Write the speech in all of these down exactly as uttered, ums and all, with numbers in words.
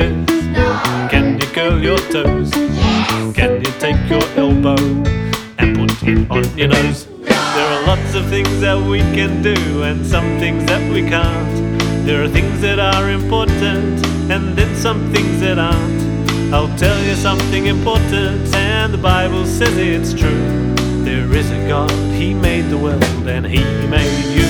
fingers? Can you curl your toes? Can you take your elbow and put it on your nose? There are lots of things that we can do and some things that we can't. There are things that are important and then some things that aren't. I'll tell you something important and the Bible says it's true. There is a God, He made the world and He made you.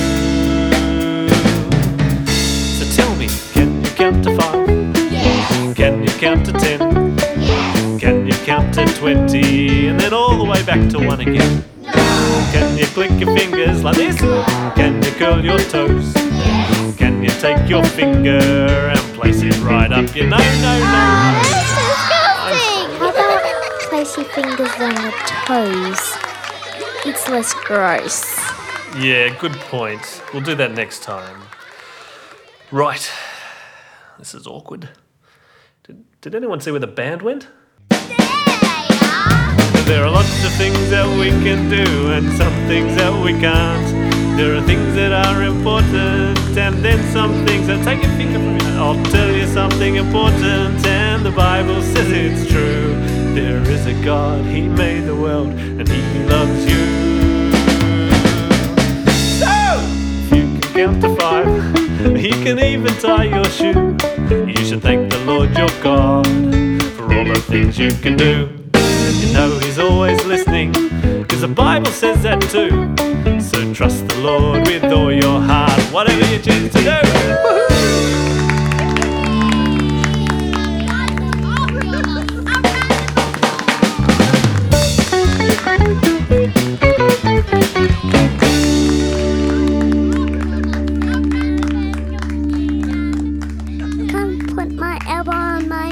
So tell me, can you count to five? Yes. Can you count to ten? Yes. Can you count to twenty and then all the way back to one again? No. Can you click your fingers like this? Can you curl your toes? Yes. Can you take your finger and place it right up your no, no, no. Oh, that's disgusting. How about place your fingers on your toes? It's less gross. Yeah, good point. We'll do that next time. Right. This is awkward. Did, did anyone see where the band went? There they are. There are lots of things that we can do and some things that we can't. There are things that are important and then some things that take your finger from you. I'll tell you something important and the Bible says it's true. There is a God, He made the world and He loves you. So, if you can count to five, He can even tie your shoe. You should thank the Lord your God for all the things you can do. You know He's always listening, cause the Bible says that too. So trust the Lord with all your heart, whatever you choose to do. Come put my elbow on my